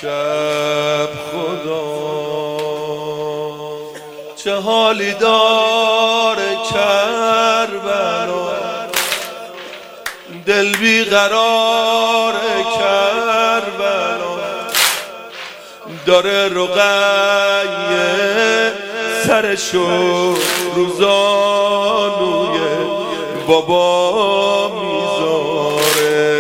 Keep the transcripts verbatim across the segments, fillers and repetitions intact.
امشب خدا چه حالی داره کربلا، دل بی قرار کربلا، داره رقیه سرشو روزانوی بابا میذاره.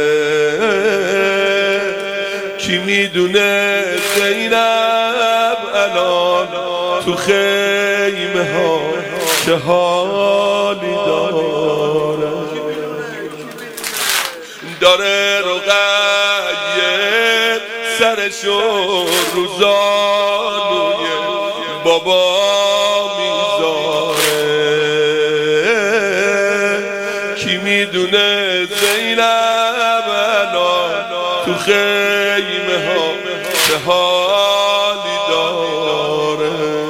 کی میدونه زینب الان تو خیمه ها چه حالی داره. داره رقیه سرشو روزانوی بابا میذاره. کی میدونه زینب الان تو خیمه ها چه حالی داره.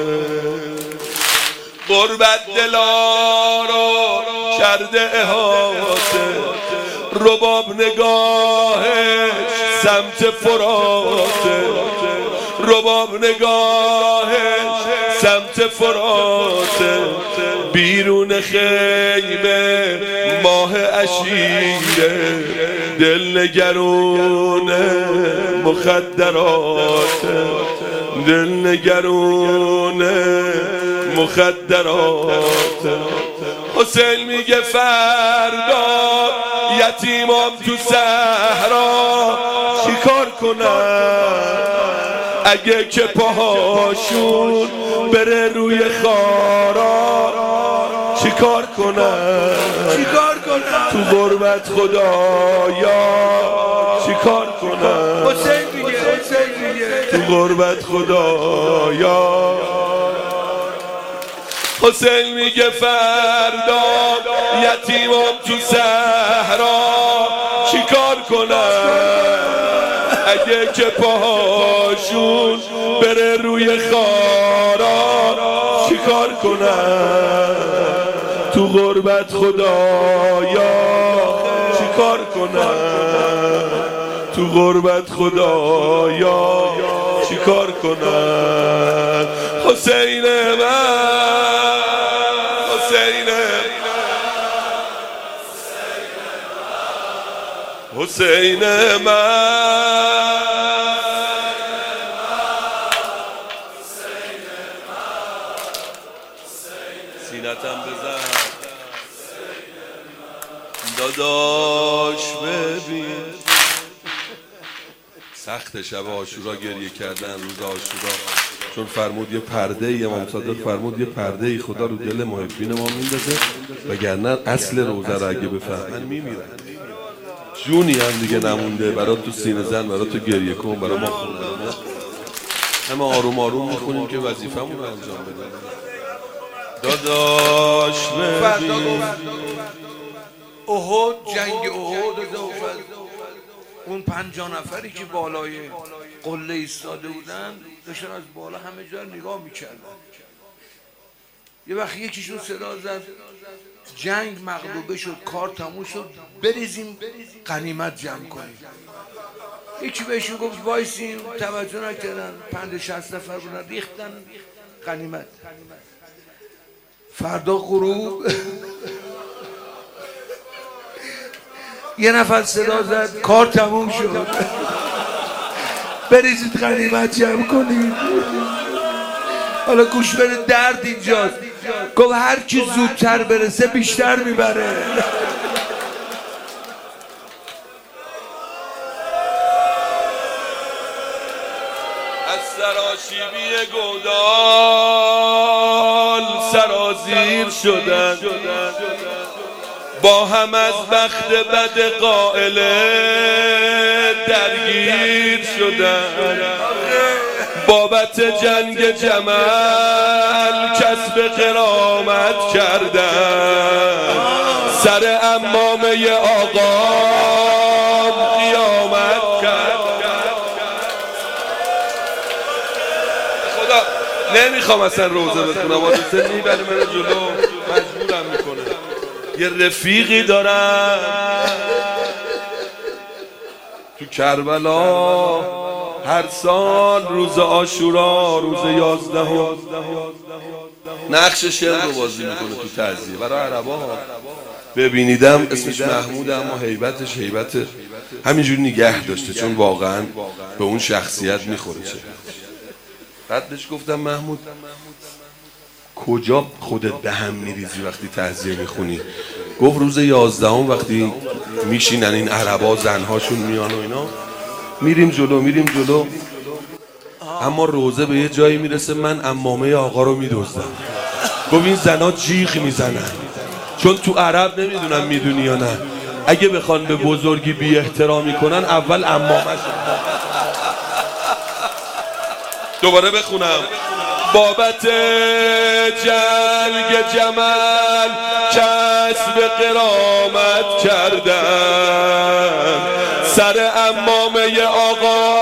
غربت دلا رو کرده احاطه، رباب نگاهش سمت فراته، رباب نگاهش سمت فراته. بیرون خیمه ماه عشیره، دل نگرونه مخدراته، دل نگرونه مخدراته. حسین میگه فردا یتیمام تو صحرا چیکار کنن، اگه که پاهاشون بره روی خارا چیکار کنن، چیکار کنن تو غربت خدایا چیکار کنن. حسین میگه حسین میگه تو غربت خدایا. حسین میگه فردا یتیمام تو صحرا چیکار کنن، اگه که پاهاشون بره روی خارا چیکار کنن. تو غربت خدایا چیکار کنن، تو غربت خدایا چیکار کنن. حسین من، حسین حسین من، سینتم بزن داداش ببین. سخت شب عاشورا گریه کردن روز عاشورا، چون فرمود یه پرده ای، امام صادق فرمود یه پرده ای خدا رو دل محبین ما میندازه، وگرنه اصل روزه رو اگه بفهمن میمیرن. جونی هم دیگه نمونده برات تو سینه زن، برات تو گریه کن، برای ما خوندن. همه آروم آروم میخونیم که وظیفه‌مون رو انجام بدیم. داداش ببین احد، جنگ احد اون پنجاه نفری که بالای قله ایستاده بودن داشتن از بالا همه جا نگاه میکردن. یه وقت یکیشون صدا زد جنگ مغلوبه شد، کار تموم شد، بریزیم غنیمت جمع کنیم. یکی بهشون گفت وایسیم، توجه نکردن، پنج شصت نفر بودن ریختن غنیمت. فردا غروب یه نفر صدا زد کار تموم شد، بریزید غنیمت جمع کنید. حالا گوش بده درد اینجاست. گفت هر کی زودتر برسه بیشتر میبره. از سراشیبی گودال سرازیر شدن، با هم از بخت بد قائله درگیر شدن. بابت جنگ جمل کسب غرامت کردن، سر امامه آقا قیامت کرد. خدا نمیخوام اصلا روزه بخونم، حسین میبره منو جلو، مجبورم میکنه. یه رفیقی دارم تو کربلا، هر سال روز عاشورا، روز یازدهم نقش شعر رو بازی میکنه تو تعزیه برای عربا. ببینیدم اسمش محمود، اما هیبتش هیبت همینجوری نگه داشته، چون واقعا به اون شخصیت میخوره. چه بعد بهش گفتم محمود کجا خودت به هم میریزی وقتی تعزیه میخونی؟ گفت روز یازدهم وقتی میشینن این عربا زنهاشون میان و اینا، میریم جلو میریم جلو، اما روزه به یه جایی میرسه من عمامه آقا رو میدزدم. گفت این زنها جیغ میزنن، چون تو عرب نمیدونم میدونی یا نه، اگه بخوان به بزرگی بی احترامی کنن اول عمامه شد. دوباره بخونم. بابت جلگ جمل کسب قرامت کردن، سر عمامه آقا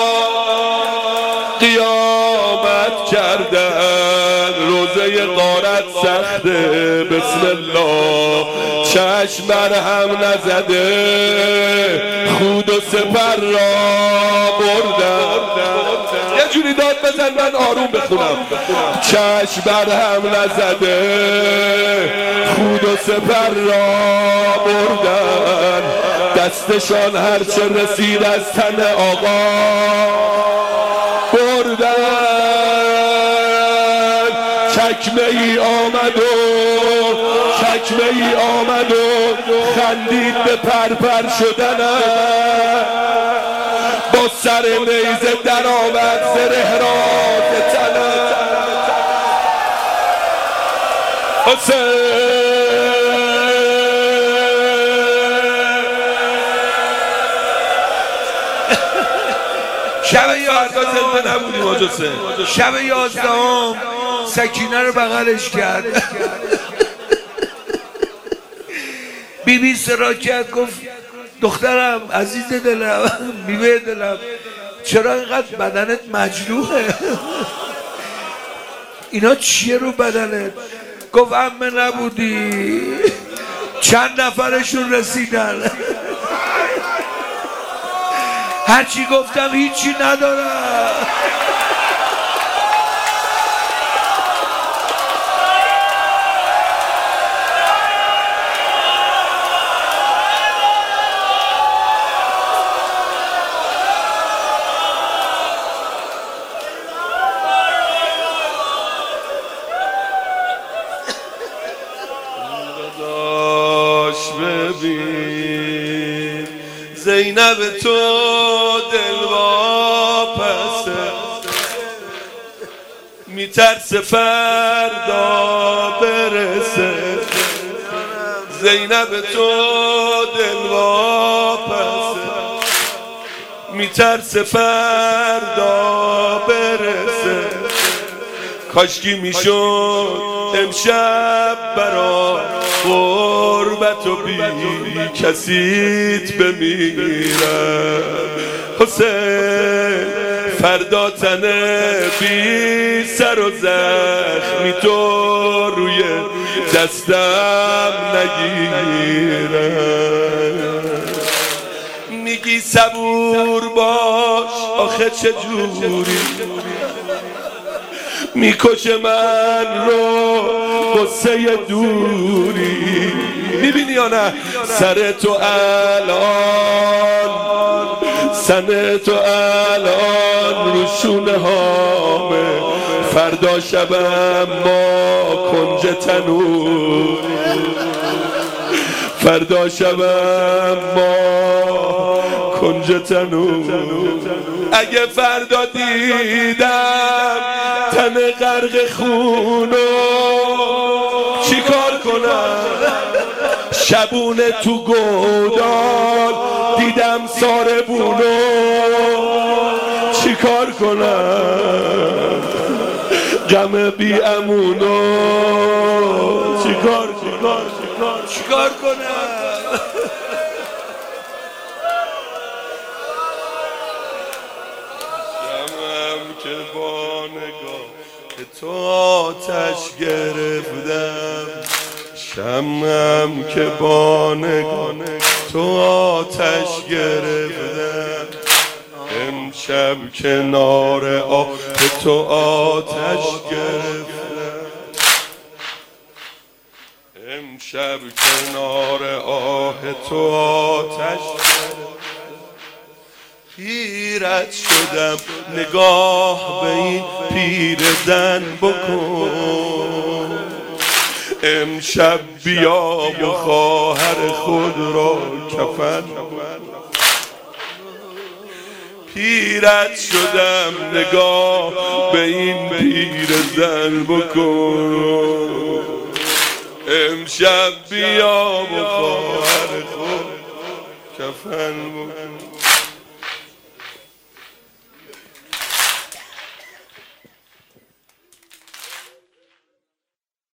قیامت کردن. روزه غارت سخته بسم الله، چشم بر هم نزده خود و سپر را بردن. یه جوری داد بزن من آروم بخونم. چشم بر هم نزده خود و سپر را بردن، دستشان هرچه رسید از تن آقا بردن. چکمه ای آمد و چکمه ای آمد و خندید به پرپر شدن، با سر نیزه در آمد زره را تنم. حسین شب یازدهم نبودیم حاج حسین، شب یازدهم سکینه رو بغلش کرد، بی بی سرا کرد، گفت دخترم عزیز دلم بیبه دلم چرا اینقدر بدنت مجروحه؟ اینا چیه رو بدنت؟ گفت عمه نبودی چند نفرشون رسیدن، هرچی گفتم هیچی ندارم. ببین زینب تو دلواپسه، میترسه فردا برسه. زینب تو دلواپسه، میترسه فردا برسه. کاشکی میشد امشب برا غربت و بی کسیت بمیرم. حسین فردا تنه بی سر و زخمی تو روی دستم نگیرم. میگی صبور باش آخه چجوری میکشه من رو قصه دوری. میبینی یا نه سر تو الان سن تو الان رو شونه هامه، فردا شبم ما کنج تنور، فردا شبم ما کنج تنور. اگه فردا دیدم تن غرق خونو چی کار کنم؟ شبونه تو گودال دیدم ساربونو چی کار کنم؟ غم بی امونو چی کار چی کار چی کار چی کار کنم؟ که با نگاه تو آتش گرفتم، شمعم که با نگاه تو آتش گرفتم. امشب کنار آه تو آتش گرفتم، امشب کنار آه تو آتش گرفتم. حیرت شدم نگاه به این پیرزن بکن، امشب بیا و خواهر خود را کفن. حیرت شدم نگاه به این پیرزن بکن، امشب بیا و خواهر خود کفن بکن.